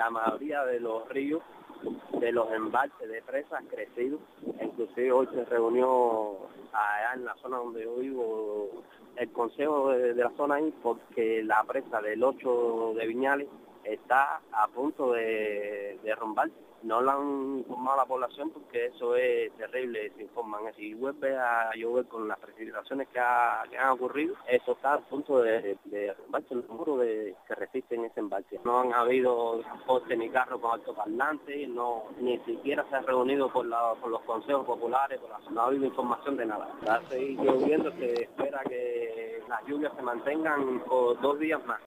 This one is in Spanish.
la mayoría de los ríos, de los embalses de presas han crecido. Inclusive hoy se reunió allá en la zona donde yo vivo el consejo de la zona ahí, porque la presa del 8 de Viñales está a punto de derrumbarse. No la han informado a la población porque eso es terrible, se informan. Si vuelve a llover con las precipitaciones que han ocurrido, eso está a punto de derrumbarse el muro que resisten ese embalse. No han habido transporte ni carro con altoparlantes, ni siquiera se ha reunido con los consejos populares, no ha habido información de nada. Va a seguir lloviendo, se espera que las lluvias se mantengan por 2 días más.